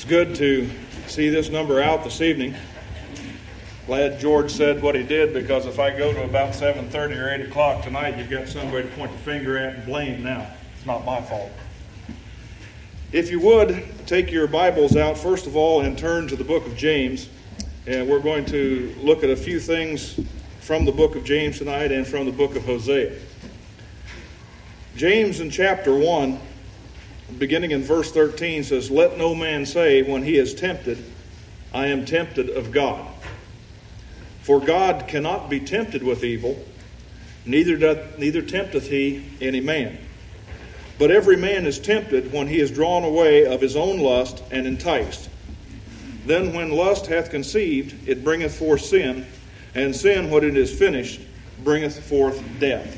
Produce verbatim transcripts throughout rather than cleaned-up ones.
It's good to see this number out this evening. Glad George said what he did, because if I go to about seven thirty or eight o'clock tonight, you've got somebody to point the finger at and blame now. It's not my fault. If you would, take your Bibles out, first of all, and turn to the book of James. And we're going to look at a few things from the book of James tonight and from the book of Hosea. James in chapter one, beginning in verse thirteen, says, "Let no man say when he is tempted, I am tempted of God. For God cannot be tempted with evil, neither doth, neither tempteth he any man. But every man is tempted when he is drawn away of his own lust and enticed. Then when lust hath conceived, it bringeth forth sin, and sin, when it is finished, bringeth forth death."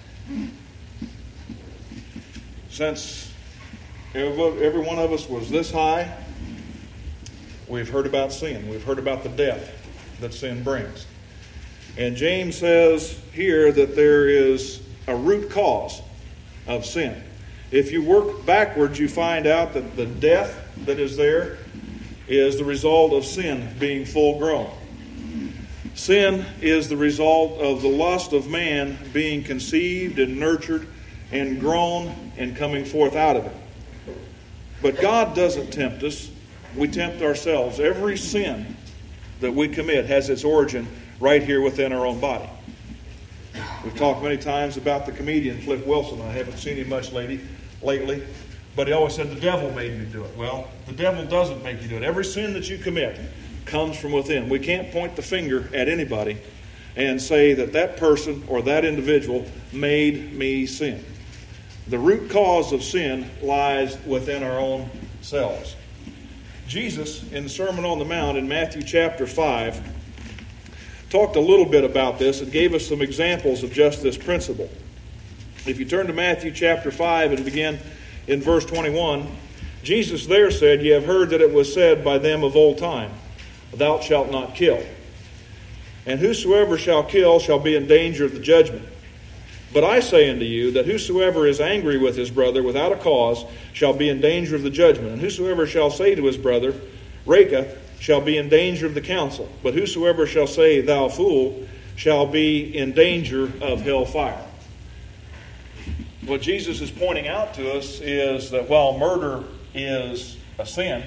Since every one of us was this high, we've heard about sin. We've heard about the death that sin brings. And James says here that there is a root cause of sin. If you work backwards, you find out that the death that is there is the result of sin being full grown. Sin is the result of the lust of man being conceived and nurtured and grown and coming forth out of it. But God doesn't tempt us. We tempt ourselves. Every sin that we commit has its origin right here within our own body. We've talked many times about the comedian Flip Wilson. I haven't seen him much lately, lately, but he always said, "The devil made me do it." Well, the devil doesn't make you do it. Every sin that you commit comes from within. We can't point the finger at anybody and say that that person or that individual made me sin. The root cause of sin lies within our own selves. Jesus, in the Sermon on the Mount in Matthew chapter five, talked a little bit about this and gave us some examples of just this principle. If you turn to Matthew chapter five and begin in verse twenty-one, Jesus there said, "Ye have heard that it was said by them of old time, Thou shalt not kill. And whosoever shall kill shall be in danger of the judgment. But I say unto you that whosoever is angry with his brother without a cause shall be in danger of the judgment. And whosoever shall say to his brother, Raca, shall be in danger of the council. But whosoever shall say, Thou fool, shall be in danger of hell fire." What Jesus is pointing out to us is that while murder is a sin,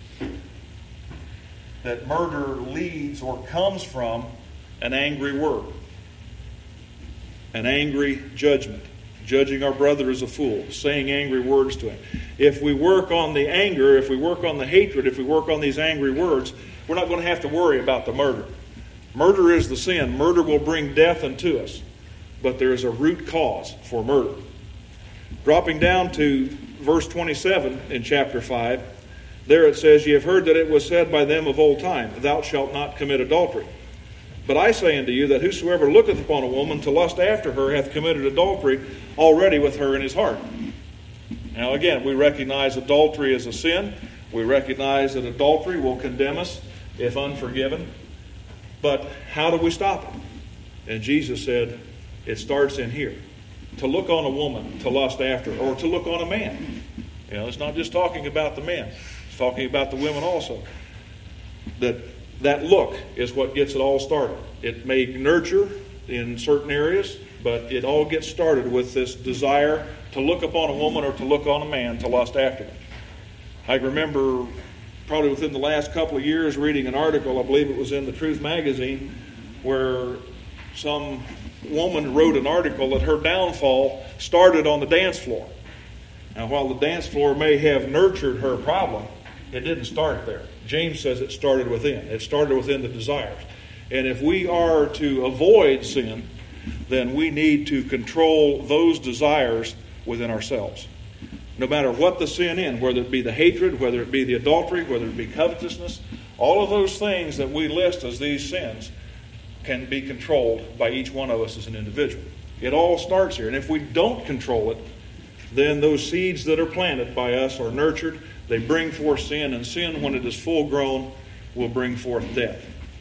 that murder leads or comes from an angry word. An angry judgment. Judging our brother as a fool. Saying angry words to him. If we work on the anger, if we work on the hatred, if we work on these angry words, we're not going to have to worry about the murder. Murder is the sin. Murder will bring death unto us. But there is a root cause for murder. Dropping down to verse twenty-seven in chapter five, there it says, "Ye have heard that it was said by them of old time, Thou shalt not commit adultery. But I say unto you that whosoever looketh upon a woman to lust after her hath committed adultery already with her in his heart." Now again, we recognize adultery as a sin. We recognize that adultery will condemn us if unforgiven. But how do we stop it? And Jesus said, it starts in here. To look on a woman, to lust after her, or to look on a man. You know, it's not just talking about the men. It's talking about the women also. That That look is what gets it all started. It may nurture in certain areas, but it all gets started with this desire to look upon a woman or to look on a man to lust after them. I remember probably within the last couple of years reading an article, I believe it was in the Truth magazine, where some woman wrote an article that her downfall started on the dance floor. Now, while the dance floor may have nurtured her problem, it didn't start there. James says it started within. It started within the desires. And if we are to avoid sin, then we need to control those desires within ourselves. No matter what the sin is, whether it be the hatred, whether it be the adultery, whether it be covetousness, all of those things that we list as these sins can be controlled by each one of us as an individual. It all starts here. And if we don't control it, then those seeds that are planted by us are nurtured. They bring forth sin, and sin, when it is full grown, will bring forth death.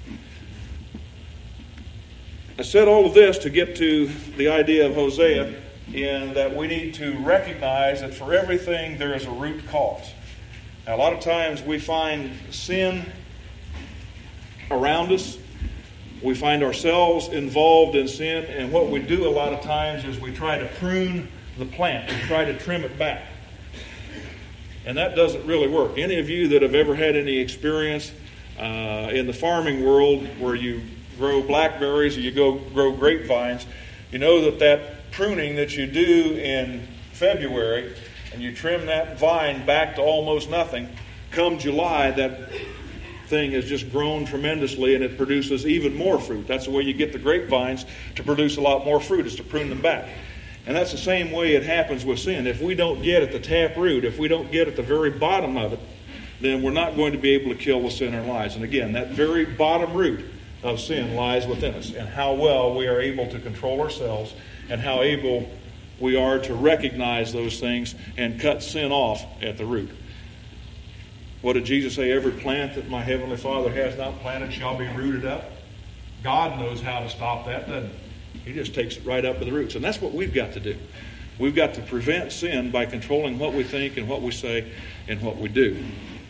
I said all of this to get to the idea of Hosea, in that we need to recognize that for everything there is a root cause. A lot of times we find sin around us. We find ourselves involved in sin, and what we do a lot of times is we try to prune the plant. We try to trim it back. And that doesn't really work. Any of you that have ever had any experience uh, in the farming world where you grow blackberries or you go grow grapevines, you know that that pruning that you do in February, and you trim that vine back to almost nothing, come July, that thing has just grown tremendously and it produces even more fruit. That's the way you get the grapevines to produce a lot more fruit, is to prune them back. And that's the same way it happens with sin. If we don't get at the tap root, if we don't get at the very bottom of it, then we're not going to be able to kill the sin in our lives. And again, that very bottom root of sin lies within us, and how well we are able to control ourselves and how able we are to recognize those things and cut sin off at the root. What did Jesus say? Every plant that my heavenly Father has not planted shall be rooted up. God knows how to stop that, doesn't he? He just takes it right up to the roots. And that's what we've got to do. We've got to prevent sin by controlling what we think and what we say and what we do.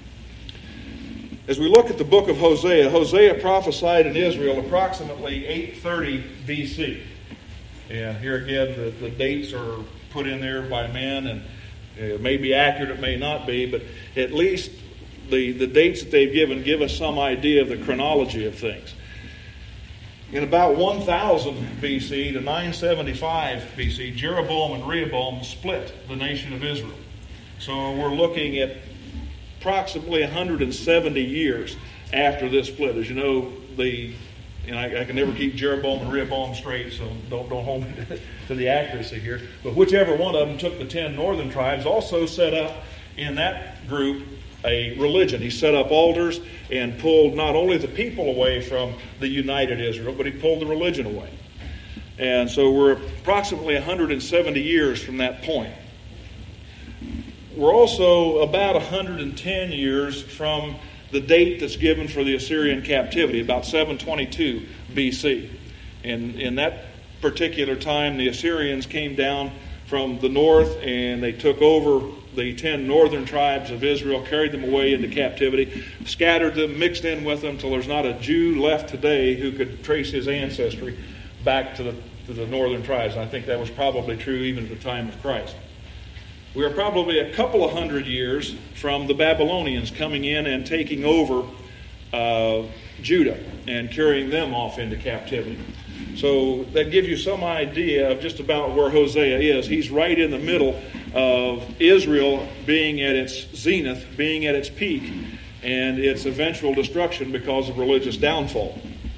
As we look at the book of Hosea, Hosea prophesied in Israel approximately eight thirty B C. And here again, the, the dates are put in there by men, and it may be accurate, it may not be, but at least the, the dates that they've given give us some idea of the chronology of things. In about one thousand B C to nine seventy-five B C, Jeroboam and Rehoboam split the nation of Israel. So we're looking at approximately one hundred seventy years after this split. As you know, the and I, I can never keep Jeroboam and Rehoboam straight, so don't, don't hold me to the accuracy here. But whichever one of them took the ten northern tribes also set up in that group a religion. He set up altars and pulled not only the people away from the united Israel, but he pulled the religion away. And so we're approximately one hundred seventy years from that point. We're also about one hundred ten years from the date that's given for the Assyrian captivity, about seven twenty-two B C. And in that particular time, the Assyrians came down from the north and they took over the ten northern tribes of Israel, carried them away into captivity, scattered them, mixed in with them till there's not a Jew left today who could trace his ancestry back to the, to the northern tribes. And I think that was probably true even at the time of Christ. We are probably a couple of hundred years from the Babylonians coming in and taking over uh, Judah and carrying them off into captivity. So that gives you some idea of just about where Hosea is. He's right in the middle of Israel being at its zenith, being at its peak, and its eventual destruction because of religious downfall.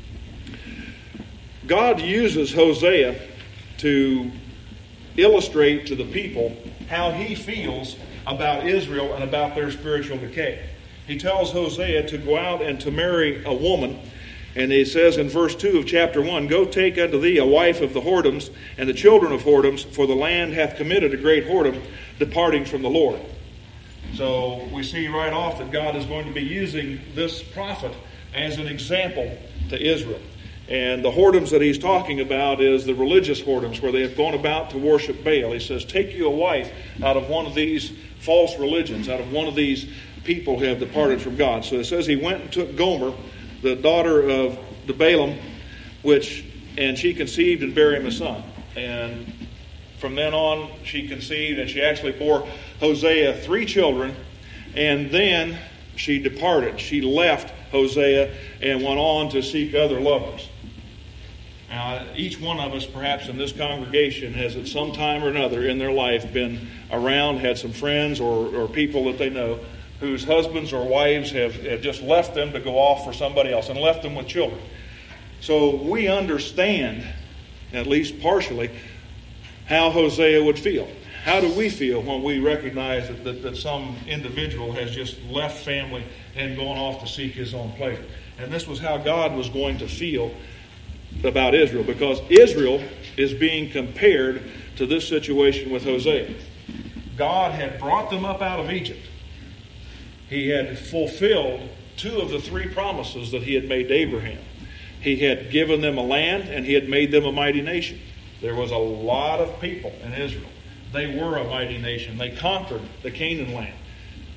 God uses Hosea to illustrate to the people how he feels about Israel and about their spiritual decay. He tells Hosea to go out and to marry a woman. And he says in verse two of chapter one, "Go take unto thee a wife of the whoredoms and the children of whoredoms, for the land hath committed a great whoredom, departing from the Lord." So we see right off that God is going to be using this prophet as an example to Israel. And the whoredoms that he's talking about is the religious whoredoms, where they have gone about to worship Baal. He says, take you a wife out of one of these false religions, out of one of these people who have departed from God. So it says he went and took Gomer, the daughter of the Balaam, which, and she conceived and bare him a son. And from then on, she conceived, and she actually bore Hosea three children, and then she departed. She left Hosea and went on to seek other lovers. Now, each one of us, perhaps in this congregation, has at some time or another in their life been around, had some friends or, or people that they know whose husbands or wives have, have just left them to go off for somebody else and left them with children. So we understand, at least partially, how Hosea would feel. How do we feel when we recognize that, that, that some individual has just left family and gone off to seek his own pleasure? And this was how God was going to feel about Israel, because Israel is being compared to this situation with Hosea. God had brought them up out of Egypt. He had fulfilled two of the three promises that he had made to Abraham. He had given them a land, and he had made them a mighty nation. There was a lot of people in Israel. They were a mighty nation. They conquered the Canaan land.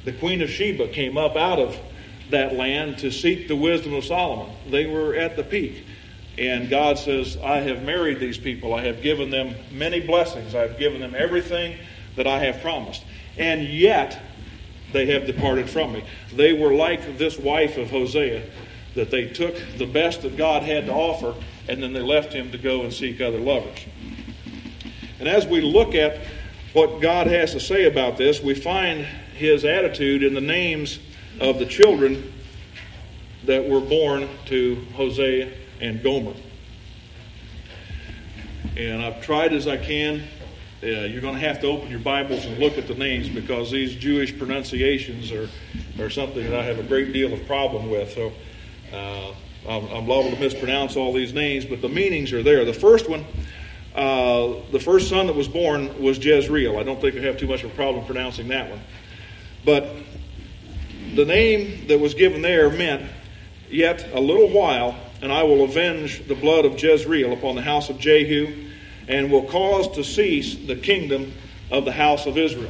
The Queen of Sheba came up out of that land to seek the wisdom of Solomon. They were at the peak. And God says, I have married these people. I have given them many blessings. I have given them everything that I have promised. And yet, they have departed from me. They were like this wife of Hosea, that they took the best that God had to offer, and then they left him to go and seek other lovers. And as we look at what God has to say about this, we find his attitude in the names of the children that were born to Hosea and Gomer. And I've tried as I can. Uh, you're going to have to open your Bibles and look at the names, because these Jewish pronunciations are, are something that I have a great deal of problem with. So uh, I'm, I'm liable to mispronounce all these names, but the meanings are there. The first one, uh, the first son that was born was Jezreel. I don't think I have too much of a problem pronouncing that one. But the name that was given there meant, yet a little while, and I will avenge the blood of Jezreel upon the house of Jehu, and will cause to cease the kingdom of the house of Israel.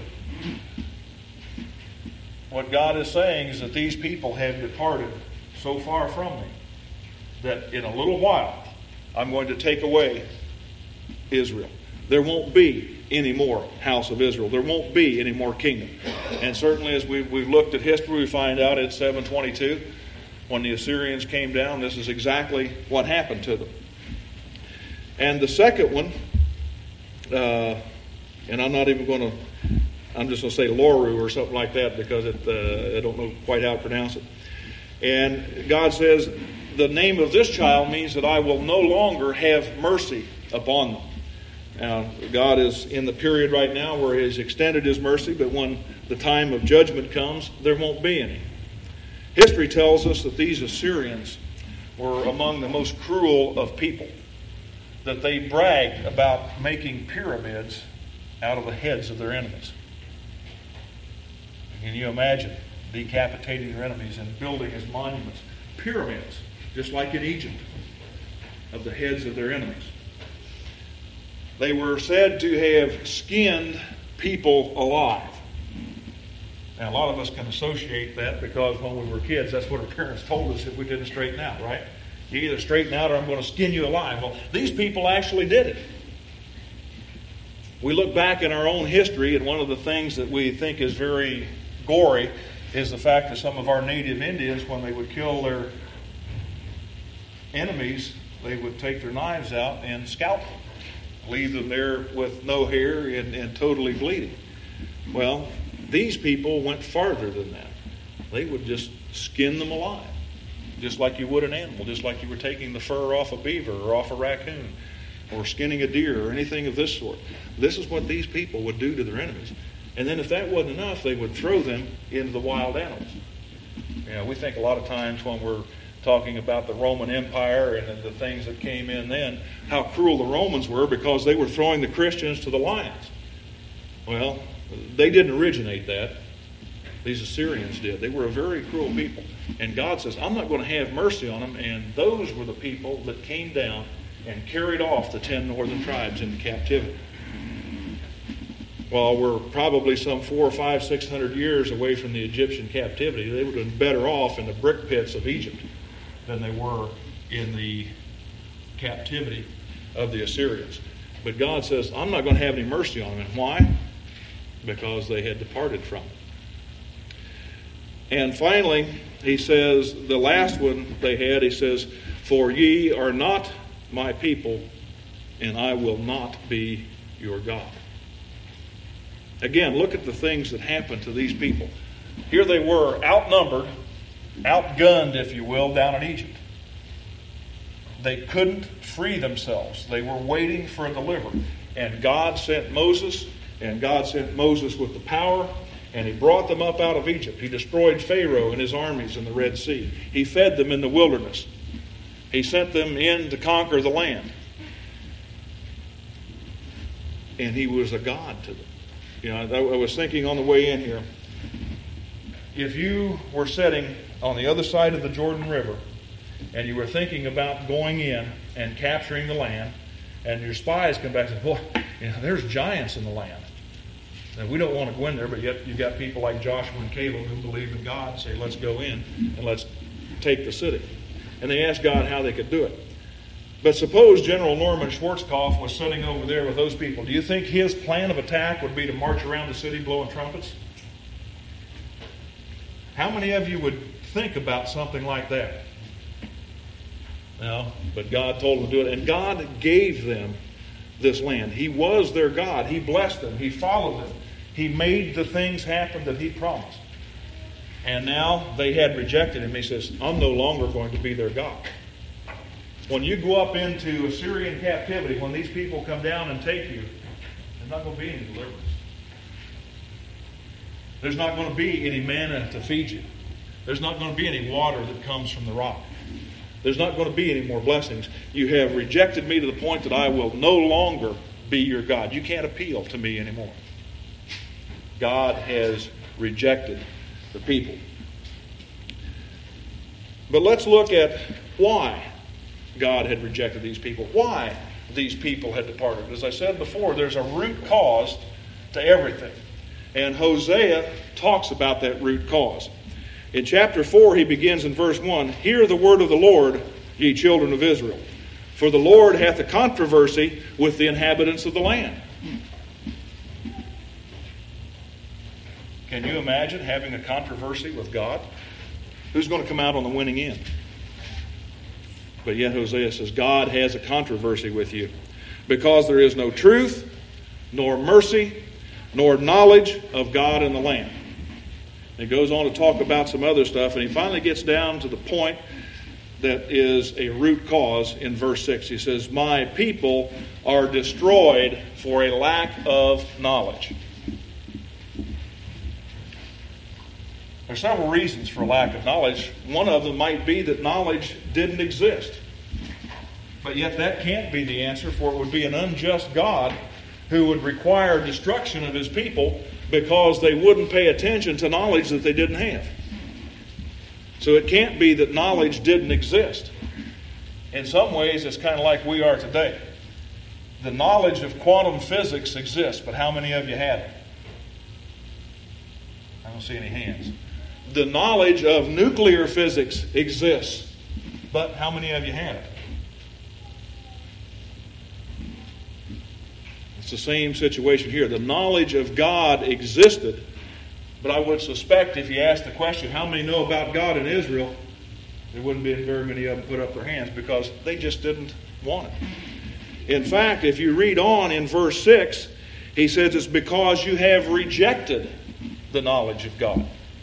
What God is saying is that these people have departed so far from me that in a little while I'm going to take away Israel. There won't be any more house of Israel. There won't be any more kingdom. And certainly as we, we've looked at history, we find out at seven twenty-two, when the Assyrians came down, this is exactly what happened to them. And the second one, uh, and I'm not even going to, I'm just going to say Loru or something like that, because it, uh, I don't know quite how to pronounce it. And God says, the name of this child means that I will no longer have mercy upon them. Now, God is in the period right now where he has extended his mercy, but when the time of judgment comes, there won't be any. History tells us that these Assyrians were among the most cruel of people, that they bragged about making pyramids out of the heads of their enemies. Can you imagine decapitating your enemies and building as monuments pyramids, just like in Egypt, of the heads of their enemies? They were said to have skinned people alive. Now, a lot of us can associate that because when we were kids, that's what our parents told us if we didn't straighten out, right? You either straighten out or I'm going to skin you alive. Well, these people actually did it. We look back in our own history, and one of the things that we think is very gory is the fact that some of our native Indians, when they would kill their enemies, they would take their knives out and scalp them, leave them there with no hair and, and totally bleeding. Well, these people went farther than that. They would just skin them alive, just like you would an animal, just like you were taking the fur off a beaver or off a raccoon or skinning a deer or anything of this sort. This is what these people would do to their enemies. And then if that wasn't enough, they would throw them into the wild animals. You know, we think a lot of times when we're talking about the Roman Empire and the things that came in then, how cruel the Romans were because they were throwing the Christians to the lions. Well, they didn't originate that. These Assyrians did. They were a very cruel people. And God says, I'm not going to have mercy on them. And those were the people that came down and carried off the ten northern tribes into captivity. While we're probably some four or five, six hundred years away from the Egyptian captivity, they would have been better off in the brick pits of Egypt than they were in the captivity of the Assyrians. But God says, I'm not going to have any mercy on them. And why? Because they had departed from it. And finally, he says, the last one they had, he says, for ye are not my people, and I will not be your God. Again, look at the things that happened to these people. Here they were, outnumbered, outgunned, if you will, down in Egypt. They couldn't free themselves. They were waiting for a deliverer. And God sent Moses, and God sent Moses with the power, and he brought them up out of Egypt. He destroyed Pharaoh and his armies in the Red Sea. He fed them in the wilderness. He sent them in to conquer the land. And he was a God to them. You know, I was thinking on the way in here, if you were sitting on the other side of the Jordan River and you were thinking about going in and capturing the land, and your spies come back and say, boy, you know, there's giants in the land. Now, we don't want to go in there, but yet you've got people like Joshua and Caleb who believe in God and say, let's go in and let's take the city. And they asked God how they could do it. But suppose General Norman Schwarzkopf was sitting over there with those people. Do you think his plan of attack would be to march around the city blowing trumpets? How many of you would think about something like that? No, but God told them to do it. And God gave them this land. He was their God. He blessed them. He followed them. He made the things happen that He promised. And now they had rejected Him. He says, I'm no longer going to be their God. When you go up into Assyrian captivity, when these people come down and take you, there's not going to be any deliverance. There's not going to be any manna to feed you. There's not going to be any water that comes from the rock. There's not going to be any more blessings. You have rejected me to the point that I will no longer be your God. You can't appeal to me anymore. God has rejected the people. But let's look at why God had rejected these people. Why these people had departed. As I said before, there's a root cause to everything. And Hosea talks about that root cause. In chapter four, he begins in verse one, Hear the word of the Lord, ye children of Israel. For the Lord hath a controversy with the inhabitants of the land. Can you imagine having a controversy with God? Who's going to come out on the winning end? But yet Hosea says, God has a controversy with you, because there is no truth, nor mercy, nor knowledge of God in the land. He goes on to talk about some other stuff, and he finally gets down to the point that is a root cause in verse six. He says, My people are destroyed for a lack of knowledge. There are several reasons for lack of knowledge. One of them might be that knowledge didn't exist. But yet that can't be the answer, for it would be an unjust God who would require destruction of His people because they wouldn't pay attention to knowledge that they didn't have. So it can't be that knowledge didn't exist. In some ways, it's kind of like we are today. The knowledge of quantum physics exists, but how many of you had it? I don't see any hands. The knowledge of nuclear physics exists, but how many of you have it? It's the same situation here. The knowledge of God existed, but I would suspect if you asked the question, how many know about God in Israel, there wouldn't be very many of them put up their hands because they just didn't want it. In fact, if you read on in verse six, he says it's because you have rejected the knowledge of God.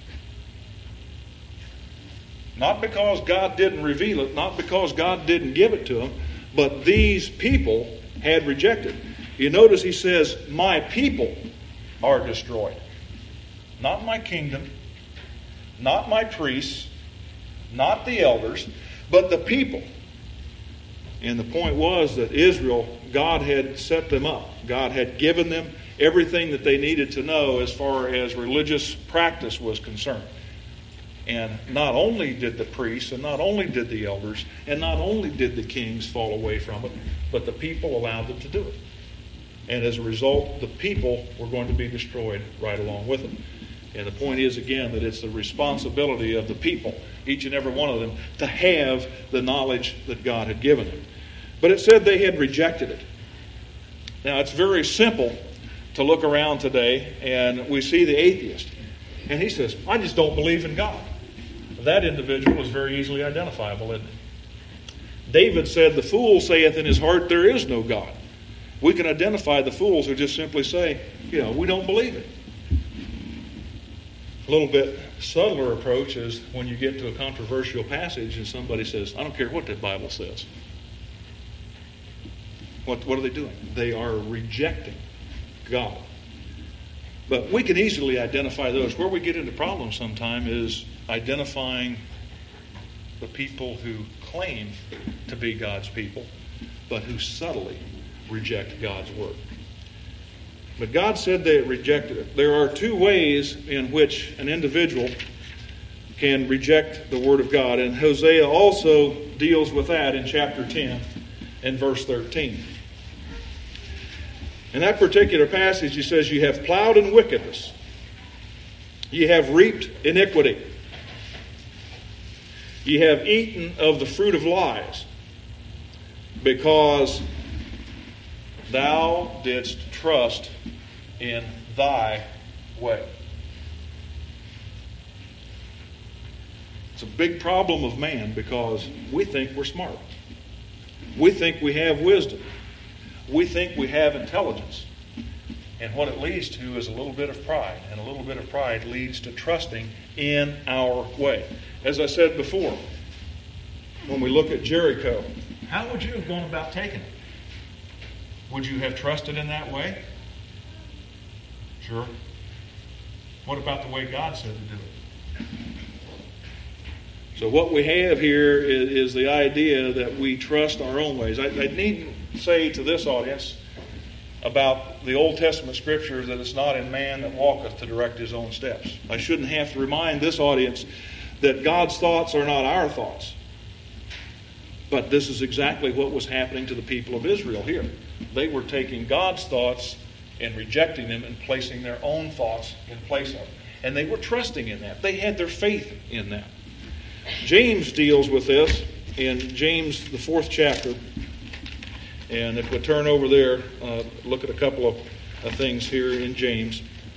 Not because God didn't reveal it, not because God didn't give it to them, but these people had rejected. You notice he says, my people are destroyed. Not my kingdom, not my priests, not the elders, but the people. And the point was that Israel, God had set them up. God had given them everything that they needed to know as far as religious practice was concerned. And not only did the priests, and not only did the elders, and not only did the kings fall away from it, but the people allowed them to do it. And as a result, the people were going to be destroyed right along with them. And the point is, again, that it's the responsibility of the people, each and every one of them, to have the knowledge that God had given them. But it said they had rejected it. Now, it's very simple to look around today, and we see the atheist. And he says, I just don't believe in God. That individual is very easily identifiable, isn't it? David said, the fool saith in his heart, there is no God. We can identify the fools who just simply say, you know, we don't believe it. A little bit subtler approach is when you get to a controversial passage and somebody says, I don't care what that Bible says. What, what are they doing? They are rejecting God. But we can easily identify those. Where we get into problems sometime is identifying the people who claim to be God's people, but who subtly reject God's word. But God said they rejected it. There are two ways in which an individual can reject the word of God. And Hosea also deals with that in chapter ten and verse thirteen. In that particular passage, he says, you have plowed in wickedness. You have reaped iniquity. You have eaten of the fruit of lies, because thou didst trust in thy way. It's a big problem of man, because we think we're smart. We think we have wisdom. We think we have intelligence. And what it leads to is a little bit of pride. And a little bit of pride leads to trusting in our way. As I said before, when we look at Jericho, how would you have gone about taking it? Would you have trusted in that way? Sure. What about the way God said to do it? So what we have here is, is the idea that we trust our own ways. I, I needn't say to this audience about the Old Testament scriptures that it's not in man that walketh to direct his own steps. I shouldn't have to remind this audience that God's thoughts are not our thoughts. But this is exactly what was happening to the people of Israel here. They were taking God's thoughts and rejecting them and placing their own thoughts in place of them. And they were trusting in that. They had their faith in that. James deals with this in James, the fourth chapter. And if we turn over there, uh, look at a couple of uh, things here in James.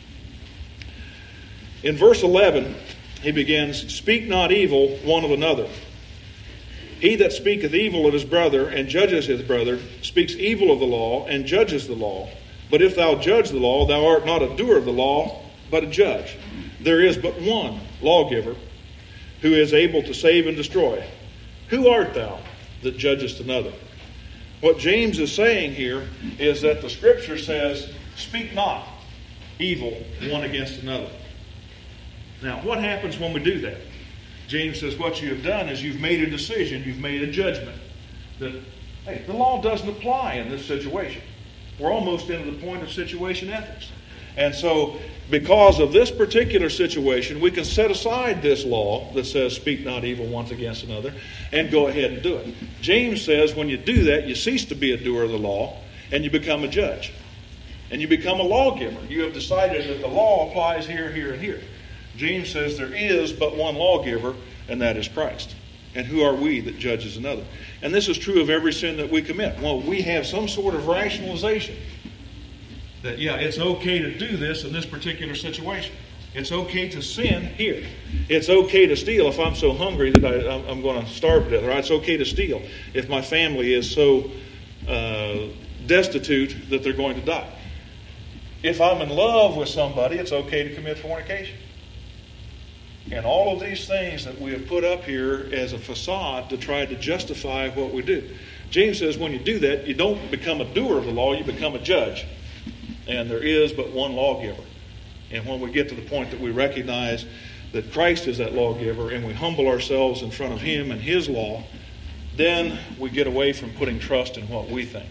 In verse eleven, he begins, "Speak not evil one of another. He that speaketh evil of his brother and judges his brother speaks evil of the law and judges the law. But if thou judge the law, thou art not a doer of the law, but a judge. There is but one lawgiver, who is able to save and destroy. Who art thou that judgest another?" What James is saying here is that the Scripture says, speak not evil one against another. Now, what happens when we do that? James says what you have done is you've made a decision, you've made a judgment that, hey, the law doesn't apply in this situation. We're almost into the point of situation ethics. And so, because of this particular situation, we can set aside this law that says speak not evil one against another and go ahead and do it. James says when you do that, you cease to be a doer of the law and you become a judge. And you become a lawgiver. You have decided that the law applies here, here, and here. James says there is but one lawgiver, and that is Christ. And who are we that judges another? And this is true of every sin that we commit. Well, we have some sort of rationalization that, yeah, it's okay to do this in this particular situation. It's okay to sin here. It's okay to steal if I'm so hungry that I, I'm going to starve to death. Right? It's okay to steal if my family is so uh, destitute that they're going to die. If I'm in love with somebody, it's okay to commit fornication. And all of these things that we have put up here as a facade to try to justify what we do. James says when you do that, you don't become a doer of the law, you become a judge. And there is but one lawgiver. And when we get to the point that we recognize that Christ is that lawgiver and we humble ourselves in front of Him and His law, then we get away from putting trust in what we think.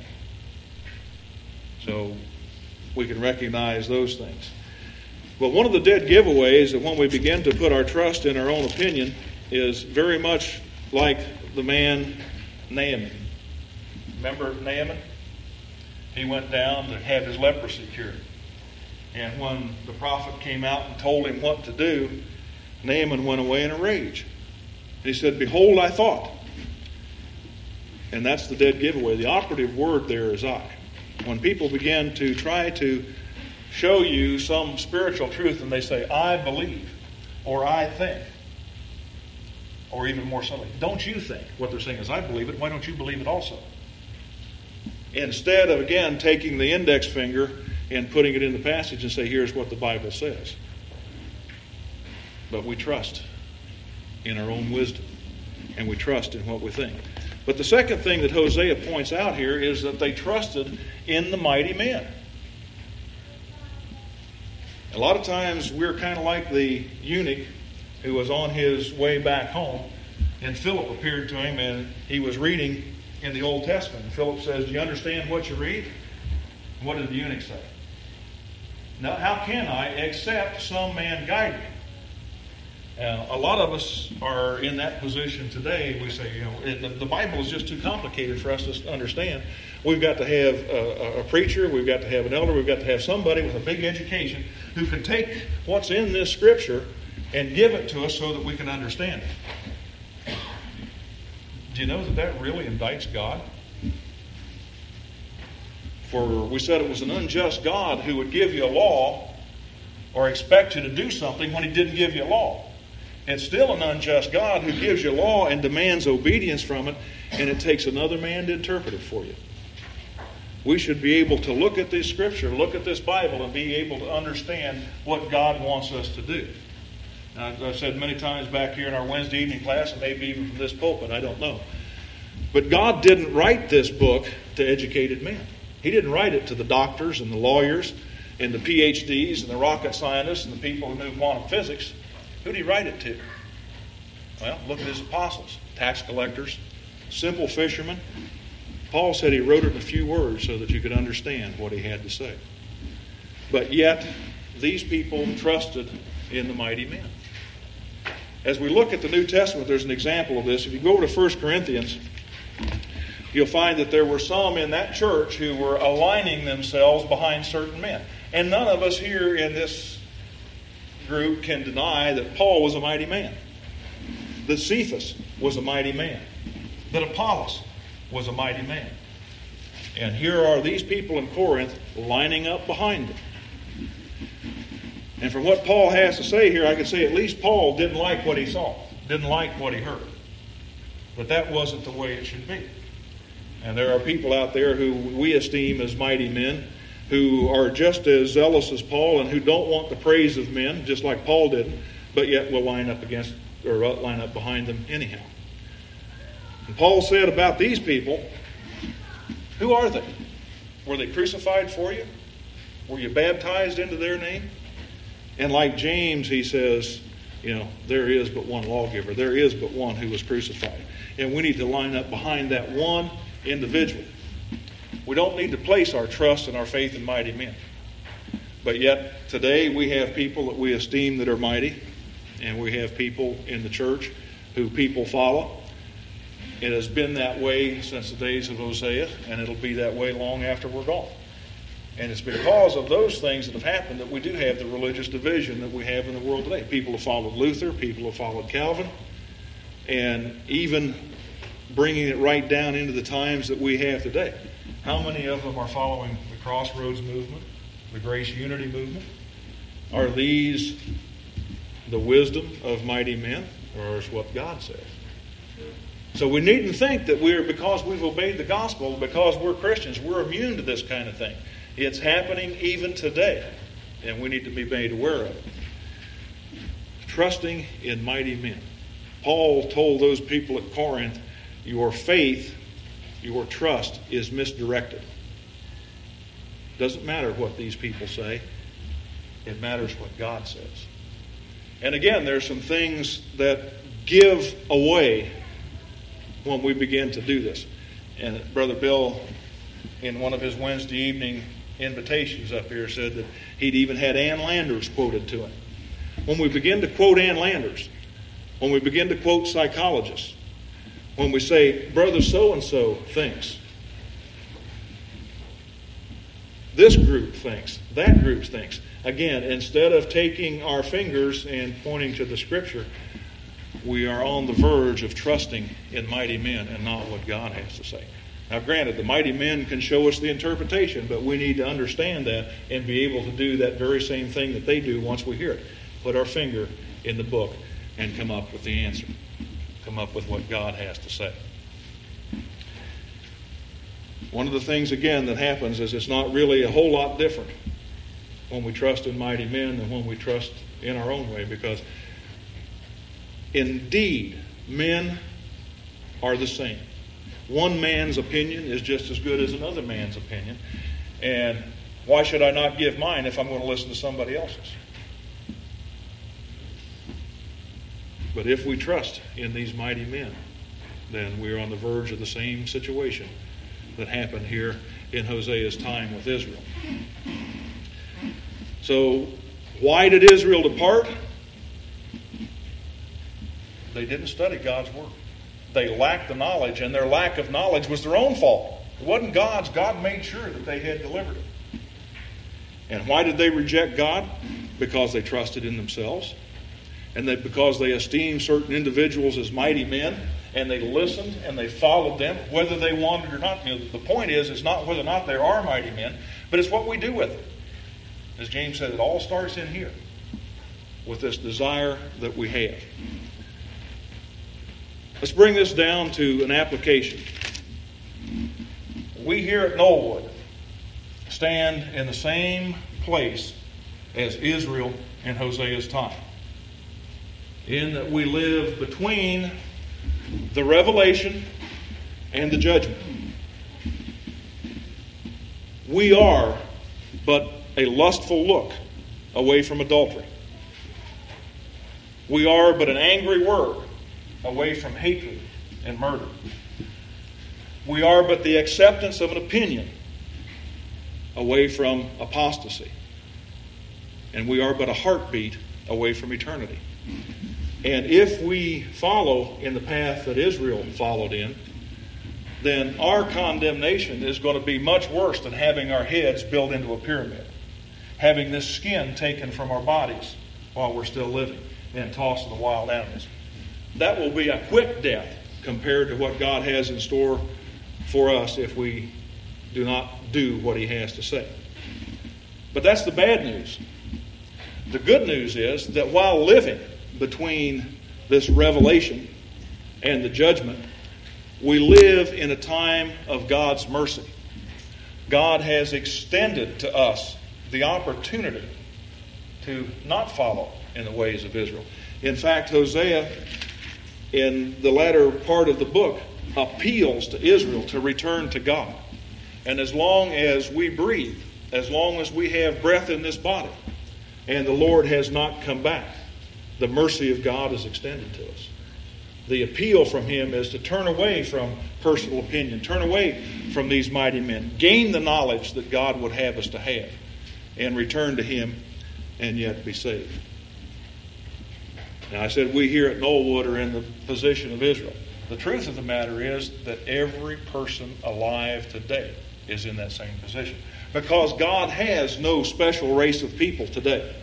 So we can recognize those things. But one of the dead giveaways that when we begin to put our trust in our own opinion is very much like the man Naaman. Remember Naaman? He went down to have his leprosy cured. And when the prophet came out and told him what to do, Naaman went away in a rage. And he said, "Behold, I thought." And that's the dead giveaway. The operative word there is I. When people begin to try to show you some spiritual truth and they say, "I believe," or "I think," or even more subtly, "Don't you think?" What they're saying is, "I believe it. Why don't you believe it also?" Instead of, again, taking the index finger and putting it in the passage and say, here's what the Bible says. But we trust in our own wisdom, and we trust in what we think. But the second thing that Hosea points out here is that they trusted in the mighty men. A lot of times we're kind of like the eunuch who was on his way back home, and Philip appeared to him, and he was reading in the Old Testament. And Philip says, "Do you understand what you read?" What did the eunuch say? "Now, how can I except some man guide me?" Uh, a lot of us are in that position today. We say, you know, it, the, the Bible is just too complicated for us to understand. We've got to have a, a preacher, we've got to have an elder, we've got to have somebody with a big education who can take what's in this Scripture and give it to us so that we can understand it. Do you know that that really indicts God? For we said it was an unjust God who would give you a law or expect you to do something when He didn't give you a law. It's still an unjust God who gives you law and demands obedience from it, and it takes another man to interpret it for you. We should be able to look at this Scripture, look at this Bible, and be able to understand what God wants us to do. Now, as I've said many times back here in our Wednesday evening class, and maybe even from this pulpit, I don't know. But God didn't write this book to educated men. He didn't write it to the doctors and the lawyers and the P H Ds and the rocket scientists and the people who knew quantum physics. Who did He write it to? Well, look at His apostles, tax collectors, simple fishermen. Paul said he wrote it in a few words so that you could understand what he had to say. But yet, these people trusted in the mighty men. As we look at the New Testament, there's an example of this. If you go over to First Corinthians, you'll find that there were some in that church who were aligning themselves behind certain men. And none of us here in this group can deny that Paul was a mighty man, that Cephas was a mighty man, that Apollos was a mighty man. And here are these people in Corinth lining up behind them. And from what Paul has to say here, I can say at least Paul didn't like what he saw, didn't like what he heard. But that wasn't the way it should be. And there are people out there who we esteem as mighty men who are just as zealous as Paul and who don't want the praise of men, just like Paul didn't, but yet will line up against or line up behind them anyhow. And Paul said about these people, who are they? Were they crucified for you? Were you baptized into their name? And like James, he says, you know, there is but one lawgiver. There is but one who was crucified. And we need to line up behind that one individual. We don't need to place our trust and our faith in mighty men. But yet, today we have people that we esteem that are mighty, and we have people in the church who people follow. It has been that way since the days of Hosea, and it'll be that way long after we're gone. And it's because of those things that have happened that we do have the religious division that we have in the world today. People have followed Luther, people have followed Calvin, and even bringing it right down into the times that we have today. How many of them are following the Crossroads movement, the Grace Unity movement? Are these the wisdom of mighty men, or is what God says? So we needn't think that we're, because we've obeyed the gospel, because we're Christians, we're immune to this kind of thing. It's happening even today, and we need to be made aware of it. Trusting in mighty men. Paul told those people at Corinth, your faith, your trust is misdirected. Doesn't matter what these people say. It matters what God says. And again, there's some things that give away when we begin to do this. And Brother Bill, in one of his Wednesday evening invitations up here, said that he'd even had Ann Landers quoted to him. When we begin to quote Ann Landers, when we begin to quote psychologists, when we say, Brother so-and-so thinks, this group thinks, that group thinks. Again, instead of taking our fingers and pointing to the Scripture, we are on the verge of trusting in mighty men and not what God has to say. Now, granted, the mighty men can show us the interpretation, but we need to understand that and be able to do that very same thing that they do once we hear it. Put our finger in the book and come up with the answer. Come up with what God has to say. One of the things, again, that happens is it's not really a whole lot different when we trust in mighty men than when we trust in our own way, because indeed, men are the same. One man's opinion is just as good as another man's opinion. And why should I not give mine if I'm going to listen to somebody else's? But if we trust in these mighty men, then we're on the verge of the same situation that happened here in Hosea's time with Israel. So, why did Israel depart? They didn't study God's Word. They lacked the knowledge, and their lack of knowledge was their own fault. It wasn't God's. God made sure that they had delivered it. And why did they reject God? Because they trusted in themselves. And that because they esteemed certain individuals as mighty men, and they listened and they followed them, whether they wanted or not. You know, the point is, it's not whether or not there are mighty men, but it's what we do with it. As James said, it all starts in here, with this desire that we have. Let's bring this down to an application. We here at Knollwood stand in the same place as Israel in Hosea's time, in that we live between the revelation and the judgment. We are but a lustful look away from adultery. We are but an angry word away from hatred and murder. We are but the acceptance of an opinion away from apostasy. And we are but a heartbeat away from eternity. And if we follow in the path that Israel followed in, then our condemnation is going to be much worse than having our heads built into a pyramid, having this skin taken from our bodies while we're still living and tossed to the wild animals. That will be a quick death compared to what God has in store for us if we do not do what He has to say. But that's the bad news. The good news is that while living between this revelation and the judgment, we live in a time of God's mercy. God has extended to us the opportunity to not follow in the ways of Israel. In fact, Hosea, in the latter part of the book, appeals to Israel to return to God. And as long as we breathe, as long as we have breath in this body, and the Lord has not come back, the mercy of God is extended to us. The appeal from Him is to turn away from personal opinion, turn away from these mighty men, gain the knowledge that God would have us to have, and return to Him and yet be saved. Now, I said we here at Knollwood are in the position of Israel. The truth of the matter is that every person alive today is in that same position, because God has no special race of people today.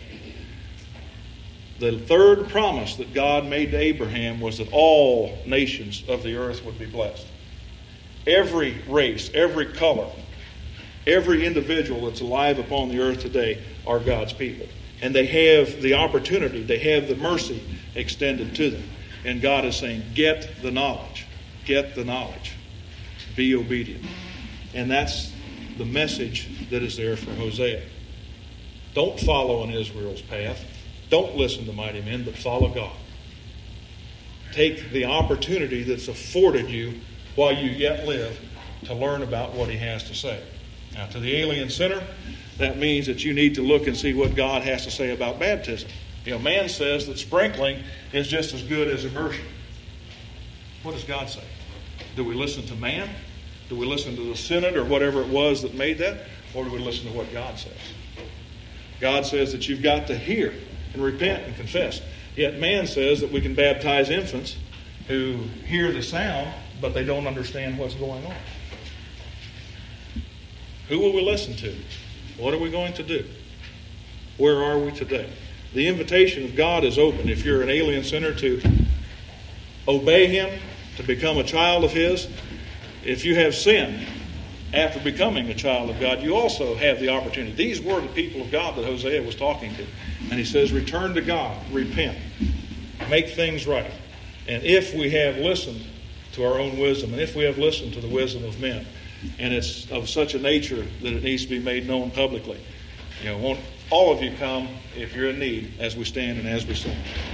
The third promise that God made to Abraham was that all nations of the earth would be blessed. Every race, every color, every individual that's alive upon the earth today are God's people. And they have the opportunity, they have the mercy extended to them. And God is saying, get the knowledge. Get the knowledge. Be obedient. And that's the message that is there for Hosea. Don't follow in Israel's path. Don't listen to mighty men, but follow God. Take the opportunity that's afforded you while you yet live to learn about what He has to say. Now, to the alien sinner, that means that you need to look and see what God has to say about baptism. You know, man says that sprinkling is just as good as immersion. What does God say? Do we listen to man? Do we listen to the Synod or whatever it was that made that? Or do we listen to what God says? God says that you've got to hear and repent and confess. Yet man says that we can baptize infants who hear the sound, but they don't understand what's going on. Who will we listen to? What are we going to do? Where are we today? The invitation of God is open. If you're an alien sinner, to obey Him, to become a child of His. If you have sinned after becoming a child of God, you also have the opportunity. These were the people of God that Hosea was talking to. And he says, return to God, repent, make things right. And if we have listened to our own wisdom, and if we have listened to the wisdom of men, and it's of such a nature that it needs to be made known publicly, you know, won't all of you come if you're in need as we stand and as we sing.